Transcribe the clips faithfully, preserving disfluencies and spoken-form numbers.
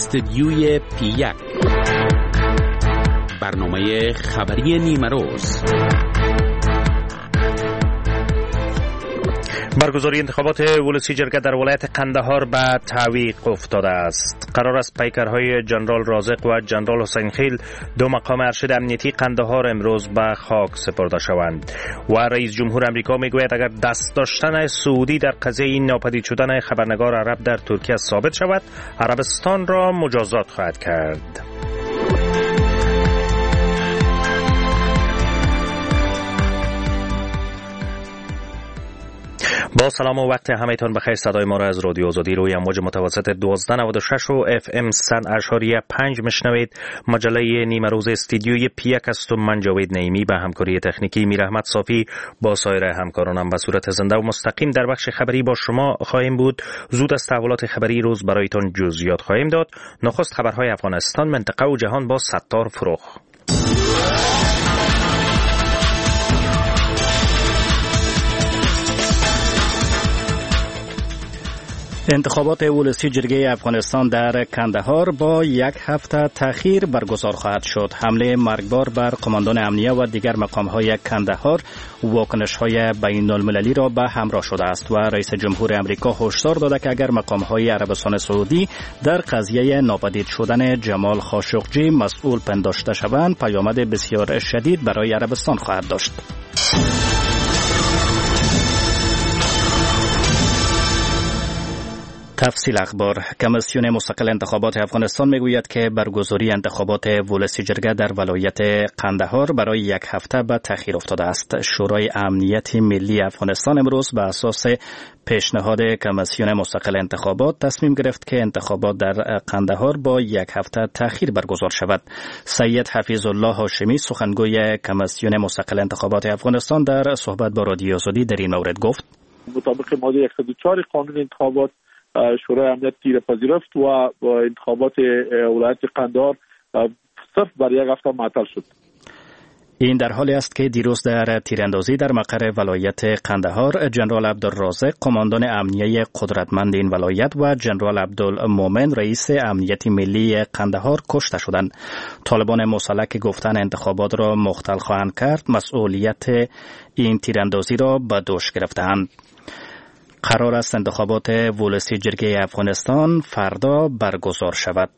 استدیوی پی یک، برنامه خبری نیمروز. برگزاری انتخابات ولسی جرگه در ولایت قندهار به تعویق افتاده است. قرار است پیکرهای جنرال رازق و جنرال حسین خیل، دو مقام ارشد امنیتی قندهار، امروز به خاک سپرده شوند. و رئیس جمهور امریکا میگوید اگر دست داشتن سعودی در قضیه این ناپدید شدن خبرنگار عرب در ترکیه ثابت شود، عربستان را مجازات خواهد کرد. با سلام و وقت همه‌تان بخیر. صدای ما را از رادیو آزادی روی امواج متوسط دوازده نود و شش و اف ام صد اشاری پنج میشنوید. مجله نیمروز استدیوی پی یک است و من جاوید نعیمی به همکاری تکنیکی میر احمد صافی با سایر همکارانم به صورت زنده و مستقیم در بخش خبری با شما خواهیم بود. زود از تحولات خبری روز برایتان جزئیات خواهیم داد. نخست خبرهای افغانستان، منطقه و جهان با ستار فروخ. انتخابات ولسی جرگه افغانستان در کندهار با یک هفته تأخیر برگزار خواهد شد. حمله مرگبار بر قماندان امنیه و دیگر مقام‌های کندهار واکنش‌های بین‌المللی را به همراه شده است و رئیس جمهور امریکا هشدار داده که اگر مقام‌های عربستان سعودی در قضیه ناپدید شدن جمال خاشقجی مسئول پنداشته شوند، پیامد بسیار شدید برای عربستان خواهد داشت. تفصیل اخبار. کمیسیون مستقل انتخابات افغانستان میگوید که برگزاری انتخابات ولسی جرگه در ولایت قندهار برای یک هفته به تأخیر افتاده است. شورای امنیت ملی افغانستان امروز به اساس پیشنهاد کمیسیون مستقل انتخابات تصمیم گرفت که انتخابات در قندهار با یک هفته تأخیر برگزار شود. سید حفیظ الله هاشمی، سخنگوی کمیسیون مستقل انتخابات افغانستان، در صحبت با رادیو آزادی در این مورد گفت: مطابق ماده صد و چهار قانون انتخابات شورای امنیت تیر پذیرفت و با انتخابات ولایت قندهار صرف بر یک هفته معطل شد. این در حالی است که دیروز در تیراندازی در مقر ولایت قندهار جنرال عبدالرازق، قماندان امنیه قدرتمند این ولایت، و جنرال عبدالمومن، رئیس امنیت ملی قندهار کشته شدند. طالبان مسلح که گفتن انتخابات را مختل خواهند کرد، مسئولیت این تیراندازی را به دوش گرفتند. قرار است انتخابات ولسی جرگه افغانستان فردا برگزار شود.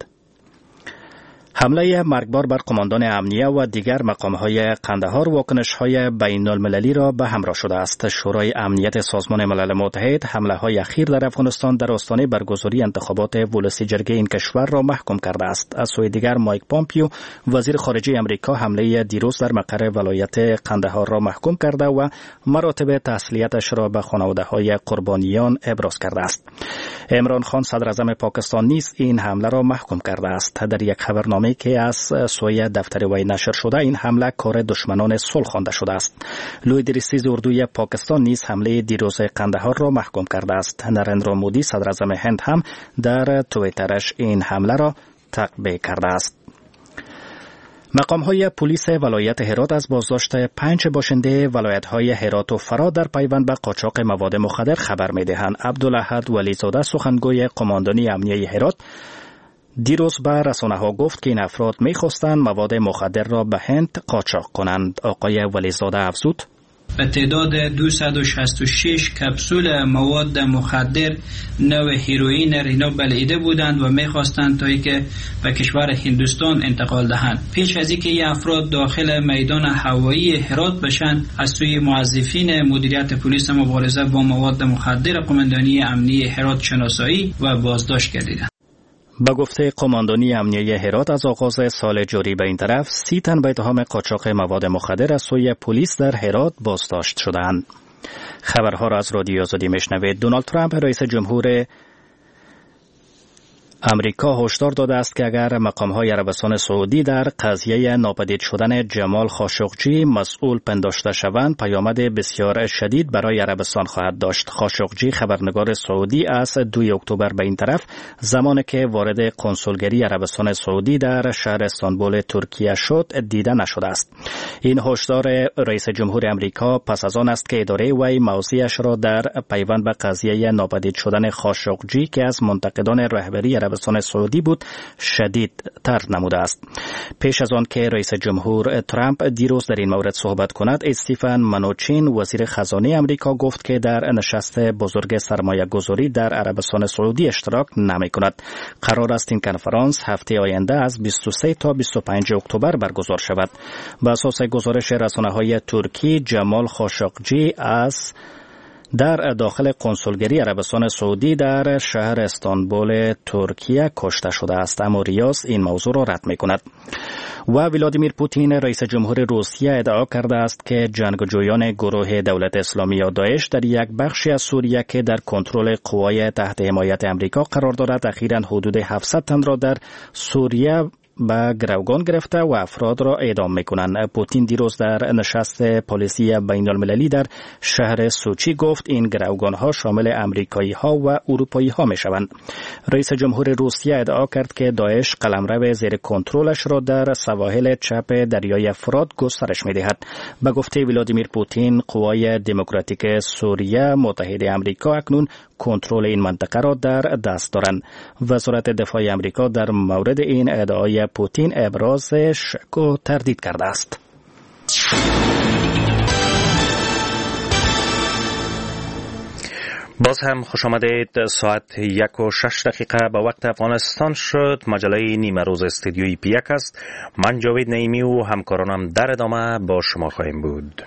حمله مرگبار بر قماندان امنیه و دیگر مقام‌های قندهار واکنش‌های بین‌المللی را به همراه شده است. شورای امنیت سازمان ملل متحد حمله‌های اخیر در افغانستان در آستانه برگزاری انتخابات ولسی جرگه این کشور را محکوم کرده است. از سوی دیگر مایک پامپیو، وزیر خارجه امریکا، حمله دیروز در مقر ولایت قندهار را محکوم کرده و مراتب تسلیتش را به خانواده‌های قربانیان ابراز کرده است. عمران خان، صدر اعظم پاکستان، نیز این حمله را محکوم کرده است. در یک خبرنامه که از سوی دفتر وی نشر شده، این حمله کار دشمنان صلح خوانده شده است. لوی درستیز اردوی پاکستان نیز حمله دیروز قندهار را محکوم کرده است. نریندرا مودی، صدر اعظم هند، هم در توییترش این حمله را تقبیح کرده است. مقام‌های پلیس ولایت هرات از بازداشت پنج باشنده ولایت‌های هرات و فرا در پیوند به قاچاق مواد مخدر خبر می‌دهند. عبدالاحد ولیزاده، سخنگوی قماندانی امنیه هرات، دیروز به رسانه‌ها گفت که این افراد می‌خواستند مواد مخدر را به هند قاچاق کنند. آقای ولیزاده افزود: به تعداد دویست و شصت و شش کپسول مواد مخدر نوع هیروئین اینا بلعیده بودند و می‌خواستند تا اینکه به کشور هندوستان انتقال دهند. پیش از اینکه این افراد داخل میدان هوایی هرات بشن، از سوی موظفین مدیریت پلیس مبارزه با مواد مخدر قماندانی امنیه هرات شناسایی و بازداشت گردیدند. با گفته قماندانی امنیه هرات، از آغاز سال جاری به این طرف سی تن به اتهام قاچاق مواد مخدر از سوی پلیس در هرات بازداشت شدند. خبرها را از رادیو آزادی میشنوید. دونالد ترامپ، رئیس جمهور امریکا، هشدار داده است که اگر مقام‌های عربستان سعودی در قضیه ناپدید شدن جمال خاشقجی مسئول پنداشته شوند، پیامد بسیار شدید برای عربستان خواهد داشت. خاشقجی، خبرنگار سعودی، از دوم اکتبر به این طرف زمانی که وارد قنسولگری عربستان سعودی در شهر استانبول ترکیه شد دیده نشده است. این هشدار رئیس جمهور امریکا پس از آن است که اداره وی موضعش را در پیوند به قضیه ناپدید شدن خاشقجی که از منتقدان رهبری عربستان سعودی بود شدید تر نموده است. پیش از آن که رئیس جمهور ترامپ دیروز در این مورد صحبت کند، استیفن منوچین وزیر خزانه امریکا گفت که در نشست بزرگ سرمایه گذاری در عربستان سعودی اشتراک نمی کند. قرار است این کنفرانس هفته آینده از بیست و سه تا بیست و پنج اکتبر برگزار شود. بر اساس گزارش رسانه‌های ترکی، جمال خاشقجی از در داخل کنسولگری عربستان سعودی در شهر استانبول ترکیه کشته شده است، اما ریاض این موضوع را رد می کند. و ولادیمیر پوتین رئیس جمهور روسیه ادعا کرده است که جنگجویان گروه دولت اسلامی یا داعش در یک بخشی از سوریه که در کنترل قوای تحت حمایت امریکا قرار دارد اخیراً حدود هفتصد تن را در سوریه به گروگان گرفته و افراد را اعدام میکنند. پوتین دیروز در نشست پلیسی بین المللی در شهر سوچی گفت این گروگان ها شامل امریکایی ها و اروپایی ها می شوند. رئیس جمهور روسیه ادعا کرد که داعش قلمرو زیر کنترلش را در سواحل چپ دریای فرات گسترش می دهد. به گفته ولادیمیر پوتین، قوای دموکراتیک سوریه متحد امریکا اکنون کنترل این منطقه را در دست دارند. وزارت دفاع امریکا در مورد این ادعای پوتین ابراز شک و تردید کرده است. باز هم خوش آمدید. ساعت یک و شش دقیقه به وقت افغانستان شد. مجله نیمه روز استودیوی پی یک است. من جاوید نعیمی و همکارانم در ادامه با شما خواهیم بود.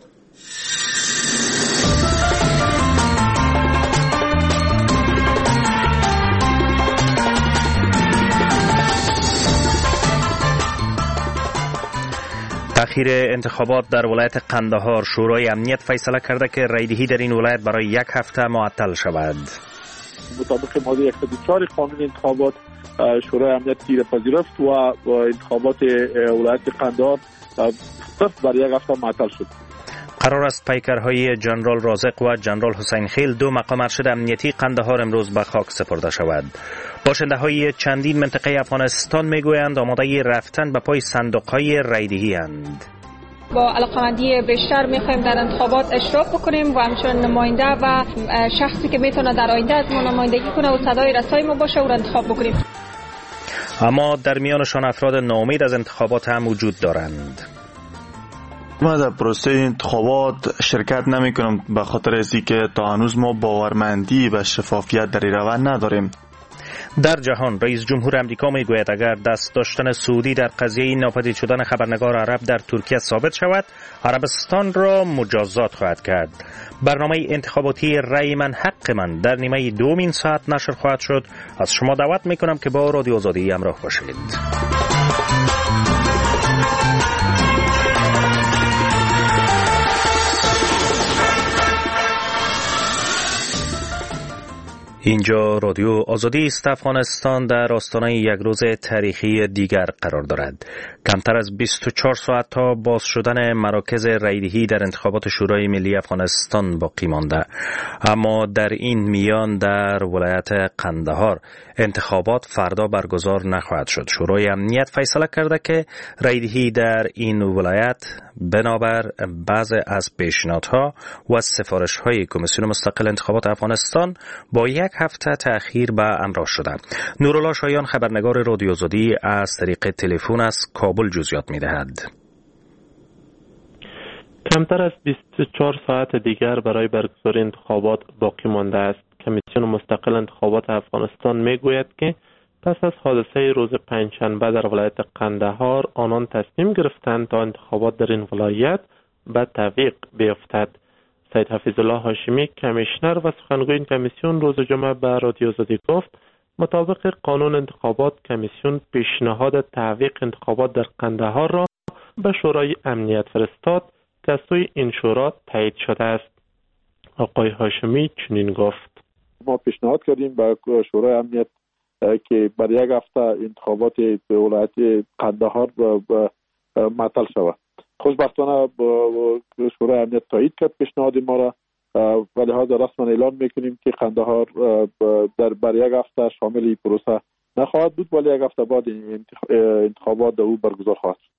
تأخیر انتخابات در ولایت قندهار. شورای امنیت فیصله کرده که رایدهی در این ولایت برای یک هفته معطل شود. مطابق ماده صد و چهار قانون انتخابات، شورای امنیت تیر پذیرفت و انتخابات ولایت قندهار صرف برای یک هفته معطل شد. قرار است پیکرهای جنرال رازق و جنرال حسین خیل، دو مقام ارشد امنیتی قندهار، امروز به خاک سپرده شود. باشنده های چندین منطقه افغانستان میگویند آماده رفتن به پای صندوق های رایدهی اند. با علاقمندی بیشتر میخوایم در انتخابات اشتراک بکنیم و همچنین نماینده و شخصی که میتونه در آینده از ما نمایندگی کنه و صدای رسای ما باشه او را انتخاب بکنیم. اما در میانشان افراد ناامید از انتخابات هم وجود دارند. ما در پروسه انتخابات شرکت نمی کنم به خاطر ازی که تا هنوز ما باورمندی و شفافیت در این روند نداریم. در جهان رئیس جمهور امریکا می گوید اگر دست داشتن سعودی در قضیه ناپدید شدن خبرنگار عرب در ترکیه ثابت شود، عربستان را مجازات خواهد کرد. برنامه انتخاباتی رأی من حق من در نیمه دومین ساعت نشر خواهد شد. از شما دعوت می کنم که با رادیو آزادی همراه باشید. اینجا رادیو آزادی است. افغانستان در آستانه یک روز تاریخی دیگر قرار دارد. کمتر از بیست و چهار ساعت تا باز شدن مراکز رایدهی در انتخابات شورای ملی افغانستان باقی مانده، اما در این میان در ولایت قندهار انتخابات فردا برگزار نخواهد شد. شورای امنیت فیصله کرده که رایدهی در این ولایت بنابر بعض از پیشنهادها و سفارش‌های کمیسیون مستقل انتخابات افغانستان با یک هفته تأخیر به امر شده. نورالله شایان خبرنگار رادیو آزادی از طریق تلفن از کابل جزئیات می‌دهد. کمتر از بیست و چهار ساعت دیگر برای برگزاری انتخابات باقی مانده است. کمیسیون مستقل انتخابات افغانستان میگوید که پس از حادثه روز پنجشنبه در ولایت قندهار آنان تصمیم گرفتند تا انتخابات در این ولایت به تعویق بیفتد. سید حفیظالله هاشمی کمیشنر و سخنگوی این کمیسیون روز جمعه به رادیو آزادی گفت مطابق قانون انتخابات کمیسیون پیشنهاد تعویق انتخابات در قندهار را به شورای امنیت فرستاد که از سوی این شورا تایید شده است. آقای هاشمی چنین گفت: ما پیشنهاد کردیم به شورای امنیت که برای یک هفته انتخابات ولایت قندهار معطل شود. خوشبختانه شورای امنیت تایید کرد پیشنهاد ما را و لحاظ رسما اعلام میکنیم که قندهار در برای یک هفته شامل این پروسه نخواهد بود، ولی یک هفته بعد انتخابات در او برگزار خواهد شد.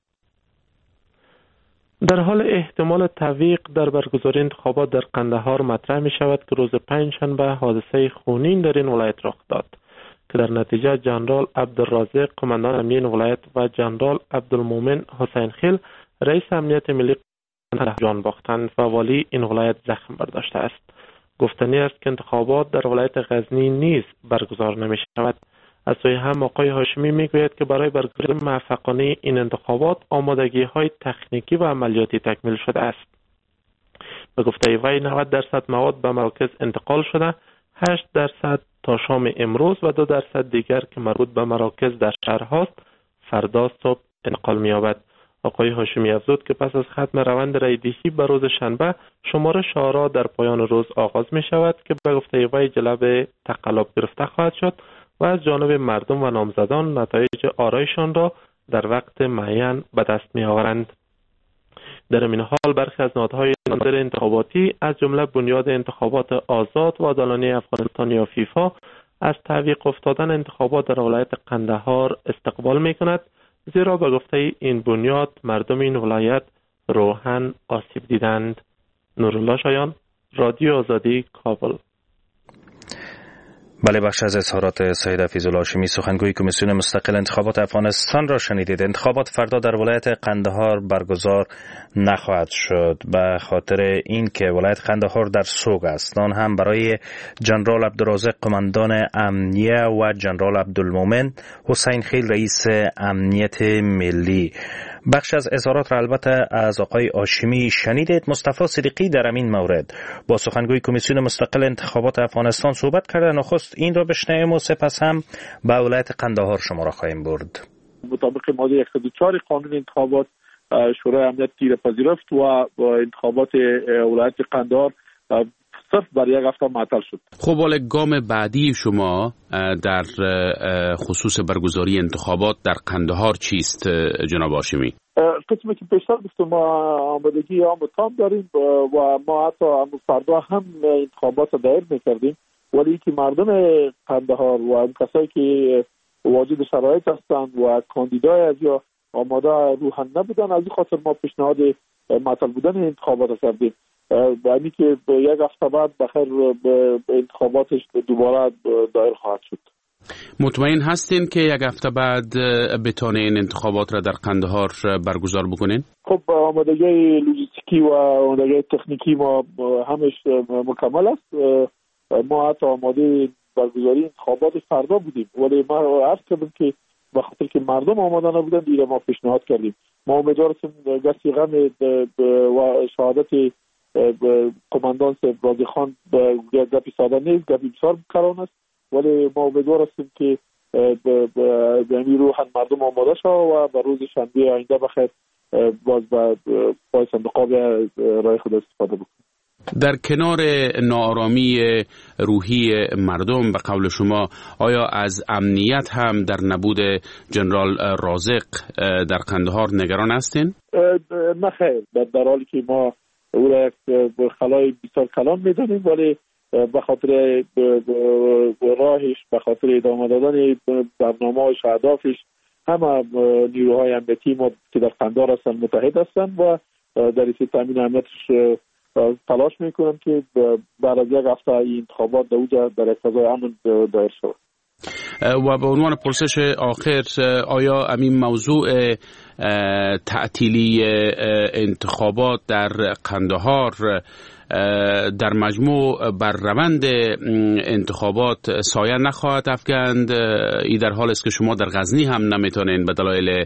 در حال احتمال تعویق در برگزاری انتخابات در قندهار مطرح می شود که روز پنجشنبه حادثه خونین در این ولایت رخ داد. که در نتیجه جنرال عبدالرازق قماندان امنیه این ولایت و جنرال عبدالمومن حسین خیل رئیس امنیت ملی جان باختند و والی این ولایت زخم برداشته است. گفتنی است که انتخابات در ولایت غزنی نیز برگزار نمی شود. از سوی هم آقای هاشمی می گوید که برای برگزاری موفقانه این انتخابات آمادگی های تکنیکی و عملیاتی تکمیل شده است. به گفته وی نود درصد مواد به مراکز انتقال شده، هشت درصد تا شام امروز و دو درصد دیگر که مربوط به مراکز در شهرهاست فردا صبح انتقال می یابد. آقای هاشمی افزود که پس از ختم روند رایدهی به روز شنبه شمارش آرا در پایان روز آغاز می شود که به گفته وی جلب تقلب گرفته خواهد شد و از جانب مردم و نامزدان نتایج آرایشان را در وقت معین به دست می آورند. در این حال برخی از نهادهای نظر انتخاباتی از جمله بنیاد انتخابات آزاد و عادلانه افغانستان یا فیفا از تعویق افتادن انتخابات در ولایت قندهار استقبال می کند، زیرا به گفته این بنیاد مردم این ولایت روحاً آسیب دیدند. نورالله شایان، رادیو آزادی، کابل. بله، بخش از اظهارات سید حفیظالله هاشمی سخنگوی کمیسیون مستقل انتخابات افغانستان را شنیدید. انتخابات فردا در ولایت قندهار برگزار نخواهد شد به خاطر اینکه ولایت قندهار در سوگ است. آن هم برای جنرال عبدالرازق قماندان امنیه و جنرال عبدالمومن حسین خیل رئیس امنیت ملی. بخش از اظهارات را البته از آقای هاشمی شنیدید. مصطفی صدیقی در این مورد با سخنگوی کمیسیون مستقل انتخابات افغانستان صحبت کرده. نخست این را بشنویم و سپس هم به ولایت قندهار شما را خواهیم برد. مطابق ماده صد و چهار قانون انتخابات شورای امنیت تیر پذیرفت و با انتخابات ولایت قندهار صرف برای یک هفته معطل شد. خب حالا گام بعدی شما در خصوص برگزاری انتخابات در قندهار چیست جناب هاشمی؟ قسمی که پیشتر گفتم ما آمادگی عام تام داریم و ما حتی فردا هم انتخابات دایر میکردیم، ولی که مردم قندهار و کسایی که واجد شرایط هستند و کاندیدای از یا آماده روحاً نبودن، از این خاطر ما پیشنهاد معطل بودن انتخابات کردیم. یعنی که یک هفته بعد بخیر انتخاباتش دوباره دایر خواهد شد. مطمئن هستین که یک هفته بعد بتونین انتخابات را در قندهار برگزار بکنین؟ خب آمادگی لوجستیکی و آمادگی تکنیکی ما همش مکمل است. ما حتی آماده برگزاری انتخابات فردا بودیم، ولی ما عرض کردم که به خاطر که مردم آماده نبودن دیگه ما پیشنهاد کردیم. ما امیدوار هستیم گسی غم و شهادت قماندان رازق خان گپی ساده نیست، گپی بسیار کران است، ولی ما امیدوار هستیم که به این روحاً مردم آماده شد و به روز شنبه آینده بخیر باز به پای صندوق‌ها رای خود استفاده بکنیم. در کنار ناآرامی روحی مردم به قول شما، آیا از امنیت هم در نبود جنرال رازق در قندهار نگران هستین؟ نه خیر، در حالی که ما او را یک خلای بسیار کلان میدانیم، ولی به خاطر راهش، به خاطر ادامه دادن برنامه‌اش، اهدافش، همه نیروهای امنیتی ما که در قندهار هستن متحد هستند و در این تامین امنیتش تلاش میکنم که بعد از یک هفته این انتخابات در اوجا در یک فضای امن دایر شود. و به عنوان پرسش آخر، آیا همین موضوع تعطیلی انتخابات در قندهار در مجموع بر روند انتخابات سایه نخواهد افکند؟ ای در حال است که شما در غزنی هم نمیتونین به دلایل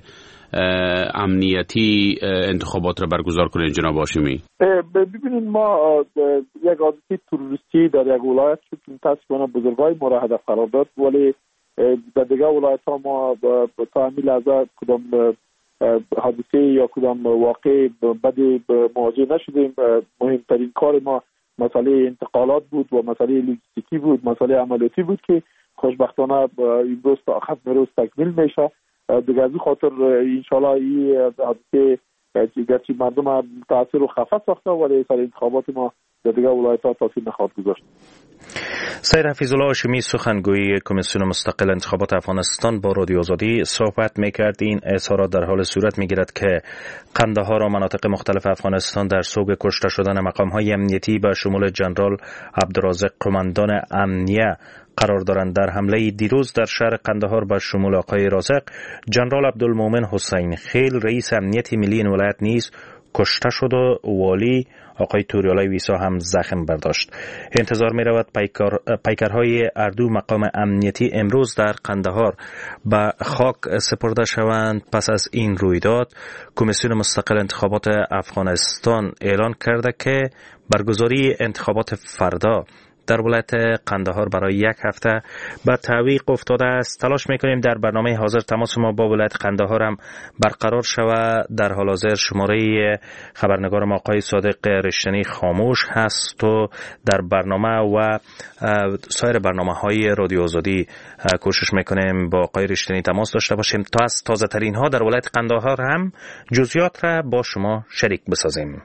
امنیتی انتخابات را برگزار کنین جناب هاشمی؟ ببینید ما یک حادثه تروریستی در یک ولایت شد که متاسفانه بزرگای ما را هدف قرار داد، ولی در دیگر ولایت ها ما تا همین لحظه کدام حادثه یا کدام واقع بدی مواجه نشدیم. مهمترین کار ما مسئله انتقالات بود و مسئله لوجستیکی بود، مسئله عملیاتی بود که خوشبختانه امروز تا ختم روز تکمیل میشه. دیگه از این خاطر انشالله این حادثه گرچه مردم تاثیر و خفت ساخته، ولی سر انتخابات ما در دیگه ولایت ها تاثیر نخواهد گذاشت. سید حفیظالله هاشمی سخنگوی کمیسیون مستقل انتخابات افغانستان با رادیو آزادی صحبت میکرد. این اظهارات در حال صورت میگیرد که قندهار و مناطق مختلف افغانستان در سوگ کشته شدن مقام‌های امنیتی به شمول جنرال عبدالرازق قماندان امنیه قرار دارند. در حمله دیروز در شهر قندهار به شمول آقای رازق، جنرال عبدالمومن حسین خیل رئیس امنیت ملی این ولایت نیز کشته شد و والی آقای توریالای ویسا هم زخم برداشت. انتظار می رود پیکر، پیکرهای اردو مقام امنیتی امروز در قندهار به خاک سپرده شوند. پس از این رویداد کمیسیون مستقل انتخابات افغانستان اعلان کرده که برگزاری انتخابات فردا در ولایت قندهار برای یک هفته به تعویق افتاده است. تلاش میکنیم در برنامه حاضر تماس ما با ولایت قندهار هم برقرار شود. در حال حاضر شماره خبرنگار ما آقای صادق رشتنی خاموش هست و در برنامه و سایر برنامه های رادیو آزادی کوشش میکنیم با آقای رشتنی تماس داشته باشیم تا از تازه ترین ها در ولایت قندهار هم جزئیات را با شما شریک بسازیم.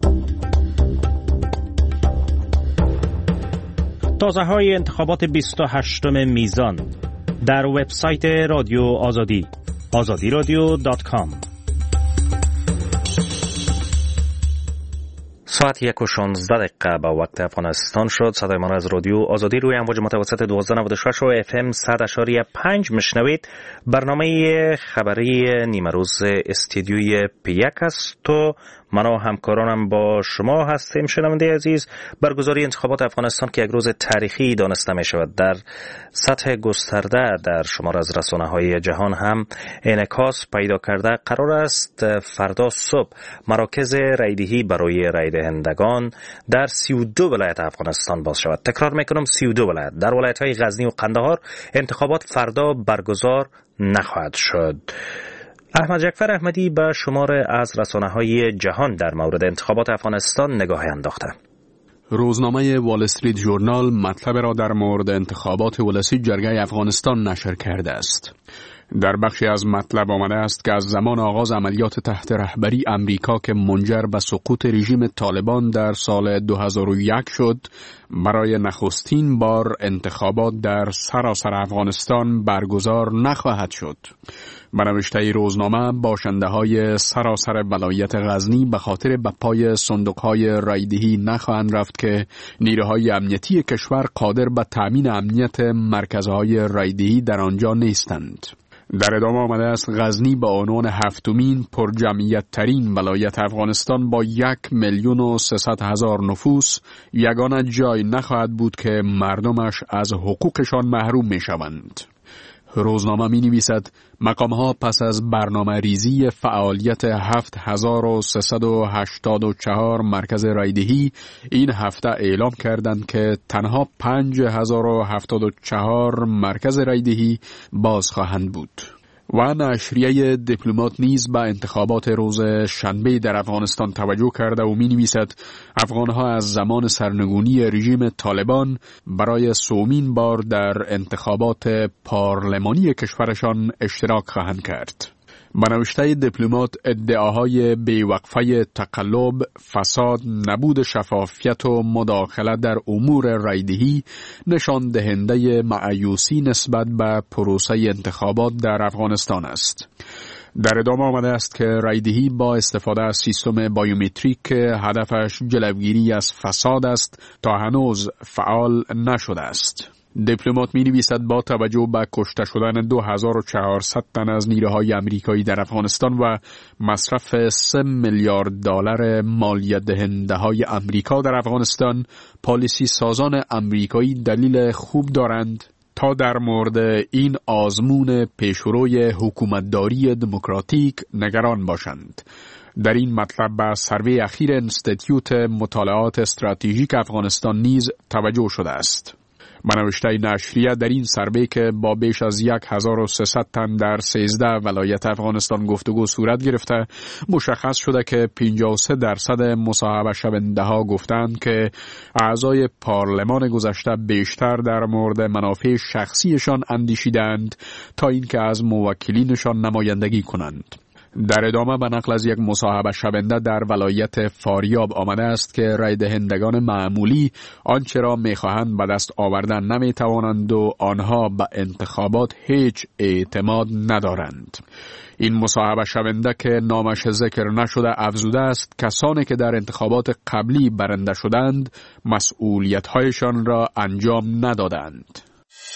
تازه های انتخابات بیست و هشتم میزان در وبسایت رادیو آزادی آزادی رادیو دات کام. ساعت یک و شانزده دقیقه به وقت افغانستان شد. صدای ما از رادیو آزادی روی امواج متوسط دوازده نود و شش و اف ام صد اشاری پنج میشنوید. برنامه خبری نیمه روز استودیوی پی یک است و من و همکارانم با شما هستیم. شنونده عزیز، برگزاری انتخابات افغانستان که یک روز تاریخی دانسته می شود در سطح گسترده در شمار از رسانه های جهان هم انعکاس پیدا کرده، قرار است فردا صبح مراکز رایدهی برای رای دهندگان در سی و دو ولایت افغانستان باز شود. تکرار میکنم سی و دو ولایت. در ولایت های غزنی و قندهار انتخابات فردا برگزار نخواهد شد. احمد جعفر احمدی به شمار از رسانه‌های جهان در مورد انتخابات افغانستان نگاهی انداخته. روزنامه وال استریت ژورنال مطلب را در مورد انتخابات ولسی جرگه افغانستان نشر کرده است. در بخشی از مطلب آمده است که از زمان آغاز عملیات تحت رهبری امریکا که منجر به سقوط رژیم طالبان در سال دو هزار و یک شد، برای نخستین بار انتخابات در سراسر افغانستان برگزار نخواهد شد. به نوشته روزنامه، باشنده های سراسر ولایت غزنی به خاطر به پای صندوق های رایدهی نخواهند رفت که نیروهای امنیتی کشور قادر به تامین امنیت مرکزهای رایدهی در آنجا نیستند. در ادامه آمده است غزنی به عنوان هفتمین پر جمعیت ترین ولایت افغانستان با یک میلیون و سیصد هزار نفوس یگانه جای نخواهد بود که مردمش از حقوقشان محروم می شوند. روزنامه می نویسد مقام ها پس از برنامه ریزی فعالیت هفت هزار و سیصد و هشتاد و چهار مرکز رایدهی این هفته اعلام کردند که تنها پنج هزار و هفتاد و چهار مرکز رایدهی باز خواهند بود. و نشریه دیپلمات نیز به انتخابات روز شنبه در افغانستان توجه کرده و می نویسد افغانها از زمان سرنگونی رژیم طالبان برای سومین بار در انتخابات پارلمانی کشورشان اشتراک خواهند کرد. به نوشته دیپلمات ادعاهای بیوقفه تقلب، فساد، نبود شفافیت و مداخله در امور رایدهی نشان دهنده مایوسی نسبت به پروسه انتخابات در افغانستان است. در ادامه آمده است که رایدهی با استفاده از سیستم بایومتریک که هدفش جلوگیری از فساد است تا هنوز فعال نشده است. دیپلمات می نویسد با توجه به کشته شدن دو هزار و چهارصد تن از نیروهای امریکایی در افغانستان و مصرف سه میلیارد دلار مالیات دهنده های امریکا در افغانستان، پالیسی سازان امریکایی دلیل خوب دارند تا در مورد این آزمون پیشروی حکومتداری دموکراتیک نگران باشند. در این مطلب به سروی اخیر انستیتیوت مطالعات استراتژیک افغانستان نیز توجه شده است. به نوشته نشریه در این سروی که با بیش از یک هزار و سیصد تن در سیزده ولایت افغانستان گفتگو صورت گرفته، مشخص شده که پنجاه و سه درصد مصاحبه شونده ها گفتند که اعضای پارلمان گذشته بیشتر در مورد منافع شخصیشان اندیشیدند تا اینکه از موکلینشان نمایندگی کنند. در ادامه به نقل از یک مصاحبه شونده در ولایت فاریاب آمده است که رای دهندگان معمولی آنچه را می‌خواهند به دست آوردن نمی‌توانند و آنها به انتخابات هیچ اعتماد ندارند. این مصاحبه شونده که نامش ذکر نشده افزوده است کسانی که در انتخابات قبلی برنده شدند مسئولیت‌هایشان را انجام ندادند.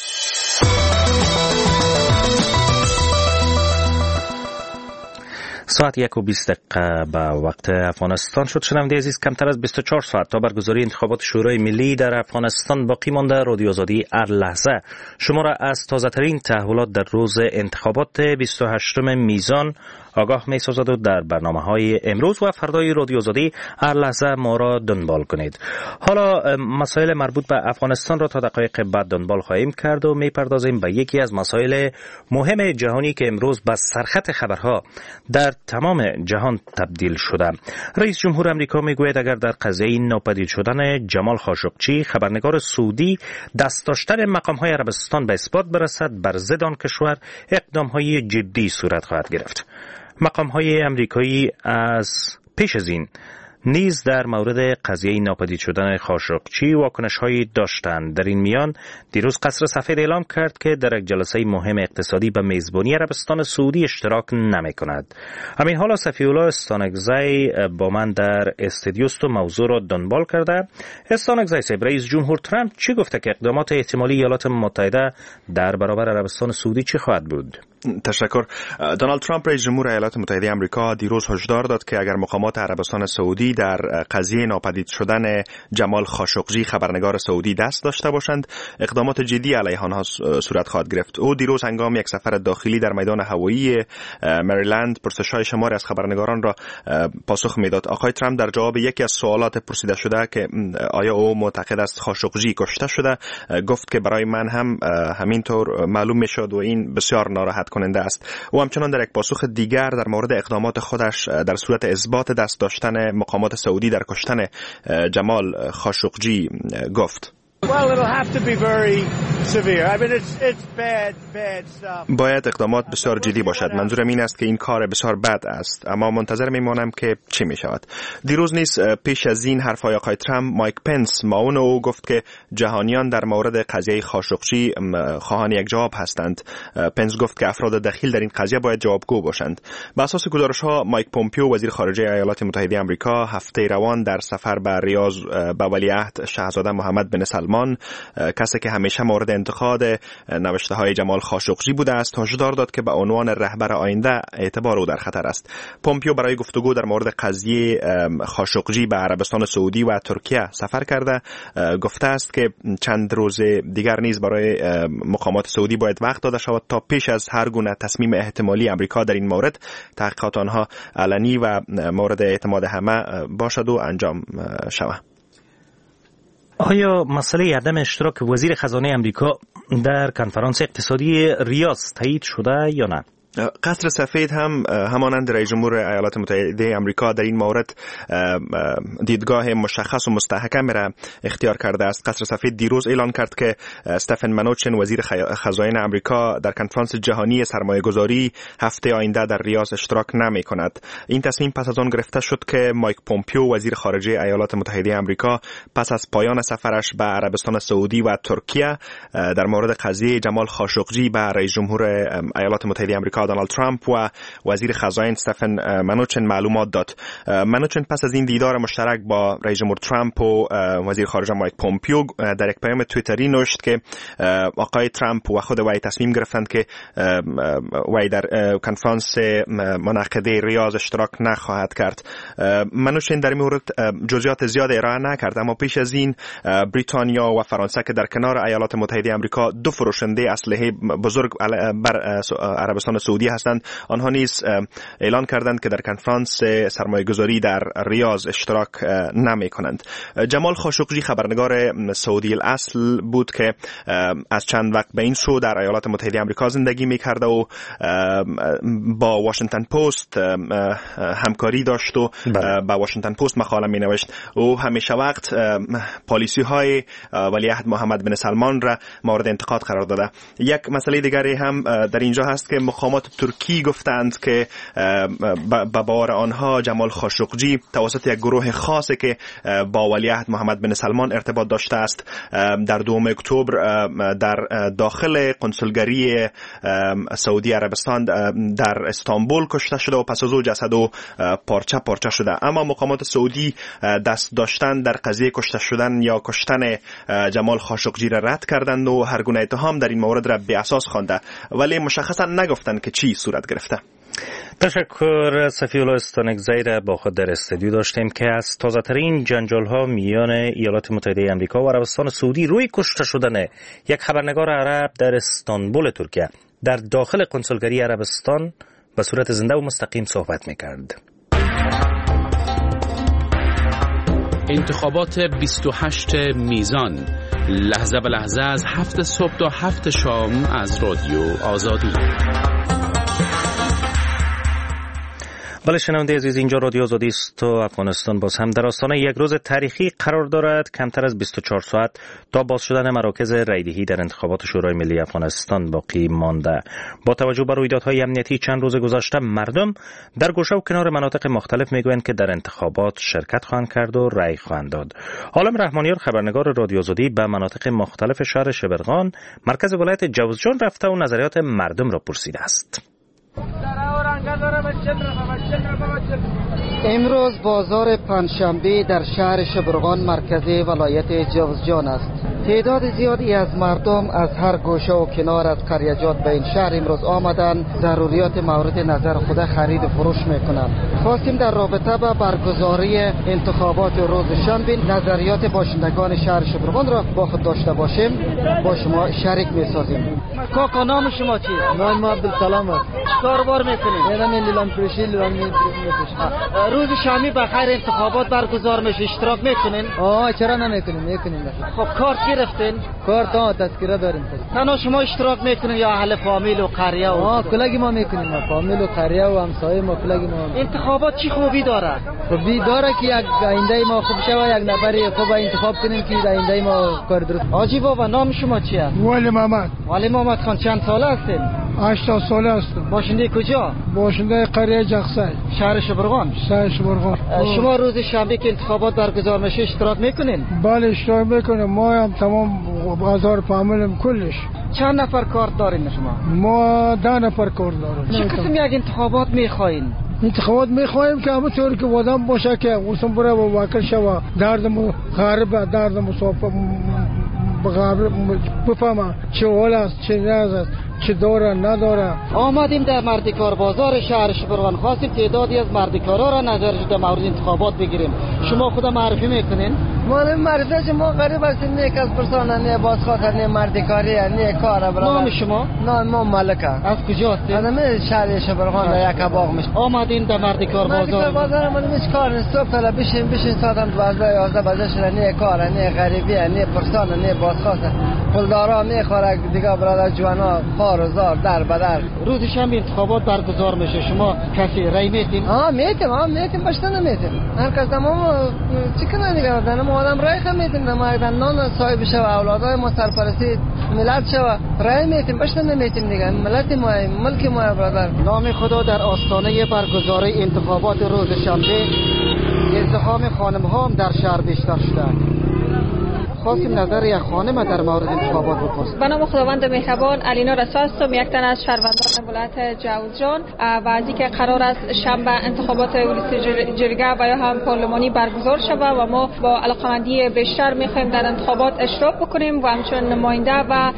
ساعت یک و بیست دقیقه به وقت افغانستان شد. شنونده عزیز، کمتر از بیست و چهار ساعت تا برگزاری انتخابات شورای ملی در افغانستان باقی مانده. رادیو آزادی هر لحظه شما را از تازه ترین تحولات در روز انتخابات بیست و هشتم میزان آگاه می سازد و در برنامه های امروز و فردای رادیو آزادی هر لحظه ما را دنبال کنید. حالا مسائل مربوط به افغانستان را تا دقایق بعد دنبال خواهیم کرد و می پردازیم به یکی از مسائل مهم جهانی که امروز به سرخط خبرها در تمام جهان تبدیل شده. رئیس جمهور امریکا می گوید اگر در قضیه ناپدید شدن جمال خاشقچی خبرنگار سعودی دست داشتن مقام های عربستان به اثبات برسد، بر ضد آن کشور اقدام های جدی صورت خواهد گرفت. مقام های امریکایی از پیش از این نیز در مورد قضیه ناپدید شدن خاشقچی واکنش هایی داشتند. در این میان دیروز قصر سفید اعلام کرد که در یک جلسه مهم اقتصادی به میزبانی عربستان سعودی اشتراک نمی کند. همین حالا صفی‌الله استانکزی با من در استودیو است و موضوع را دنبال کرده. استانکزی صاحب، رئیس جمهور ترامپ چی گفته که اقدامات احتمالی ایالات متحده در برابر عربستان سعودی چی خواهد بود؟ تشکر. دونالد ترامپ رئیس جمهور ایالات متحده آمریکا دیروز هشدار داد که اگر مقامات عربستان سعودی در قضیه ناپدید شدن جمال خاشقچی خبرنگار سعودی دست داشته باشند، اقدامات جدی علیه آنها صورت خواهد گرفت. او دیروز هنگام یک سفر داخلی در میدان هوایی مریلند پرسش‌های شماری از خبرنگاران را پاسخ میداد. آقای ترامپ در جواب یکی از سوالات پرسیده شده که آیا او معتقد است خاشقچی کشته شده، گفت که برای من هم همینطور معلوم میشد و این بسیار ناراحت کننده است. او همچنان در یک پاسخ دیگر در مورد اقدامات خودش در صورت اثبات دست داشتن مقامات سعودی در کشتن جمال خاشقچی گفت: باید اقدامات بسیار جدی باشد. منظورم این است که این کار بسیار بد است، اما منتظر میمانم که چی می شود. دیروز نیز پیش از این حرفهای آقای ترامپ، مایک پنس معاون او گفت که جهانیان در مورد قضیه خاشقچی خواهان یک جواب هستند. پنس گفت که افراد دخیل در این قضیه باید جوابگو باشند. به اساس گزارش ها، مایک پومپیو وزیر خارجه ایالات متحده آمریکا هفته روان در سفر به ریاض به ولیعهد شاهزاده محمد بن سلمان، کسی که همیشه مورد انتقاد نوشته های جمال خاشقچی بوده است، هشدار داد که به عنوان رهبر آینده اعتبار او در خطر است. پومپیو برای گفتگو در مورد قضیه خاشقچی به عربستان سعودی و ترکیه سفر کرده. گفته است که چند روز دیگر نیز برای مقامات سعودی باید وقت داده شود تا پیش از هر گونه تصمیم احتمالی امریکا در این مورد تحقیقات آنها علنی و مورد اعتماد همه باشد و انجام شود. آیا مسئله عدم اشتراک وزیر خزانه امریکا در کنفرانس اقتصادی ریاض تایید شده یا نه؟ قصر سفید هم همانند رئیس جمهور ایالات متحده آمریکا در این مورد دیدگاه مشخص و مستحکم را اختیار کرده است. قصر سفید دیروز اعلان کرد که استفن منوچن وزیر خزاین آمریکا در کنفرانس جهانی سرمایه‌گذاری هفته آینده در ریاض اشتراک نمی کند. این تصمیم پس از آن گرفته شد که مایک پومپیو وزیر خارجه ایالات متحده آمریکا پس از پایان سفرش به عربستان سعودی و ترکیه در مورد قضیه جمال خاشقچی به رئیس جمهور ایالات متحده آمریکا دونالد ترامپ و وزیر خزاین استفن منوچن معلومات داد. منوچن پس از این دیدار مشترک با رئیس جمهور ترامپ و وزیر خارجه مایک پومپیو در یک پیام توییتری نوشت که آقای ترامپ و خود وی تصمیم گرفتند که وی در کنفرانس منعقده ریاض اشتراک نخواهد کرد. منوچن در این مورد جزئیات زیاد ارائه نکرد، اما پیش از این بریتانیا و فرانسه که در کنار ایالات متحده آمریکا دو فروشنده اسلحه بزرگ بر عربستان سعودی هستند، آنها نیز اعلان کردند که در کنفرانس سرمایه‌گذاری در ریاض اشتراک نمی کنند. جمال خاشقچی خبرنگار سعودی الاصل بود که از چند وقت به این سو در ایالات متحده آمریکا زندگی می‌کرد و با واشنگتن پست همکاری داشت و با واشنگتن پست مقاله می‌نوشت. او همیشه وقت پالیسی‌های ولیعهد محمد بن سلمان را مورد انتقاد قرار داده. یک مسئله دیگری هم در اینجا هست که مقامات ترکی گفتند که به باور آنها جمال خاشقچی توسط یک گروه خاصی که با ولیعهد محمد بن سلمان ارتباط داشته است در دوم اکتبر در داخل قنصلگری سعودی عربستان در استانبول کشته شده و پس از او جسد او پارچه پارچه شده. اما مقامات سعودی دست داشتن در قضیه کشته شدن یا کشتن جمال خاشقچی را رد کردند و هر گونه اتهام در این مورد را بی اساس خوانده، ولی مشخصا نگفتند که چی صورت گرفته. تشکر. صفی‌الله استانکزی را با خود در استودیو داشتیم که از تازه ترین جنجال ها میان ایالات متحده آمریکا و عربستان سعودی روی کشته شدن یک خبرنگار عرب در استانبول ترکیه در داخل کنسولگری عربستان به صورت زنده و مستقیم صحبت میکرد. انتخابات بیست و هشت میزان، لحظه به لحظه از هفت صبح تا هفت شام از رادیو آزادی. بله شنونده عزیز، اینجا رادیو آزادی است و افغانستان باز هم در آستانه یک روز تاریخی قرار دارد. کمتر از بیست و چهار ساعت تا باز شدن مراکز رایدهی در انتخابات شورای ملی افغانستان باقی مانده. با توجه به رویدادهای امنیتی چند روز گذشته، مردم در گوشه و کنار مناطق مختلف میگویند که در انتخابات شرکت خواهند کرد و رای خواهند داد. عالم رحمانیار خبرنگار رادیو آزادی به مناطق مختلف شهر شبرغان مرکز ولایت جوزجان رفته و نظریات مردم را پرسیده است. امروز بازار پنجشنبه در شهر شبرغان مرکزی ولایت جوزجان است. تعداد زیادی از مردم از هر گوشه و کنار از قریه‌جات به این شهر امروز آمدند ضروریات مورد نظر خود خرید و فروش میکنند. خواستیم در رابطه با برگزاری انتخابات روز شنبه نظریات باشندگان شهر شبرغان را با خود داشته باشیم، با شما شریک میسازیم. کاکا نام شما چیست؟ نام ما عبدالسلام است. کاربار میکنید؟ من لیلان فروشی لیلان میفروشم. روز شنبه بخیر انتخابات برگزار میشه، اشتراک میکنین؟ آه چرا نمیکنیم؟ میکنیم. خب کارت گرفتین؟ کارت ها تذکره داریم. تنها شما اشتراک میکنین یا اهل فامیل و قریه و آه کلگی ما میکنیم، ما فامیل و قریه و همسایه ما کلگی ما. انتخابات چی خوبی داره؟ خوبی داره که یک آینده ما خوب شه، یک نفری خوب انتخاب کنیم که آینده ما کار درست. حاجی بابا نام شما چیه؟ ولی محمد. ولی محمد خان چند ساله هستین؟ هشتاد ساله هستم. باشنده کجا؟ باشنده قریه جغسای. شهر شبرغان. شهر شبرغان. شما روز شنبه که انتخابات برگزار میشه اشتراک میکنین؟ بله اشتراک میکنیم. ما هم تمام بازار فامیلم کلش. چند نفر کارت دارین شما؟ ما ده نفر کارت داریم. چه قسم یک انتخابات میخواین؟ انتخابات میخوایم که همه طور که وادم باشه که ورسم بره و واکل شوه، دردم غرب دردم مصافه بغرب بفهمه چه حال است چه نیاز است چه داره نداره. آمدیم در مردکار بازار شهر شبرغان، خواستیم تعدادی از مردکارا را نظر در مورد انتخابات بگیریم. شما خود معرفی میکنین؟ ما معرفی ما غریب هستیم، نیک از پرسان نه باز خاطر نه مردکاری نه کار برای. نام شما؟ نام ما ملکه. از کجا هستید؟ از شهر شبرغان در یک باغ میشه. آمدین در مردکار بازار. مردکار بازار ما هیچ کار نیست، صبح تا بشین بشین ساعت دوازده یازده بجه شده، نه کار نه غریبی نه پرسان نه باز خاطر پولدارا میخوره دیگه برادر جوانا خارزار در بدر. روز شنبه انتخابات برگزار میشه، شما کسی رای میتین؟ ها میتیم، ها میتیم، باشته نمیتیم. هر کس ما چیکار دیگه دادن ما آدم رای خم میتیم، ما اگر نان صاحب شه و اولادای ما سرپرستی ملت شه رای میتیم، باشته نمیتیم دیگه. ملت ما ملک ما برادر. نام خدا در آستانه برگزاری انتخابات روز شنبه ازدحام خانم ها هم در شهر بیشتر شده. خواستیم نظر یک خانم در مورد انتخابات بپرسیم. به نام خداوند مهربان، علینا رسا هستم، یک تن از شهروندان ولایت جوزجان و از اینکه قرار است شنبه انتخابات ولسی جرگه و یا هم پارلمانی برگزار شود و ما با علاقمندی بیشتر میخوایم در انتخابات اشتراک بکنیم و همچنین نماینده و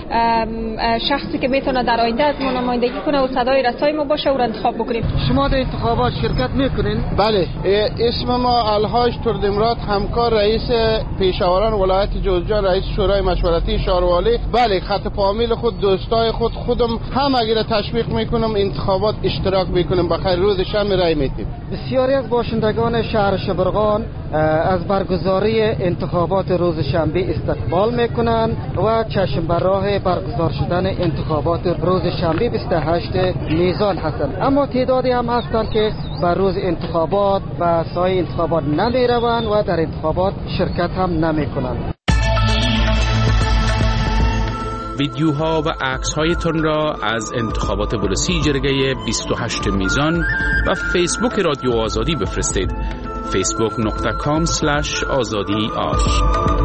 شخصی که میتونه در آینده از ما نمایندگی کنه و صدای رسای ما باشه او را انتخاب بکنیم. شما در انتخابات شرکت میکنین؟ بله، اسم ما الحاج تردمراد، همکار رئیس پیشاوران ولایت جوزجان، رئیس شورای مشورتی شهروالی. بله، خط فامیل خود، دوستای خود، خودم هم اگر تشویق میکنم انتخابات اشتراک میکنم. بخیر روز شنبه رای میدیم. بسیاری از باشندگان شهر شبرغان از برگزاری انتخابات روز شنبه استقبال میکنند و چشم بر راه برگزار شدن انتخابات روز شنبه بیست و هشت میزان هستند. اما تعدادی هم هستند که بر روز انتخابات و سایه انتخابات نمیروند و در انتخابات شرکت هم نمیکنند. ویدیوها و عکس هایتان را از انتخابات ولسی جرگه بیست و هشت میزان و فیسبوک رادیو آزادی بفرستید. فیسبوک دات کام اسلش آزادی آش.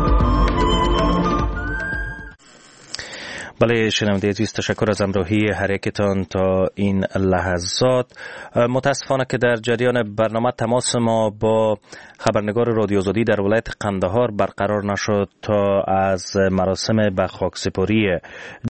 بله شنونده عزیز، تشکر از همراهی هر یکتان تا این لحظات. متاسفانه که در جریان برنامه تماس ما با خبرنگار رادیو آزادی در ولایت قندهار برقرار نشد تا از مراسم به خاکسپاری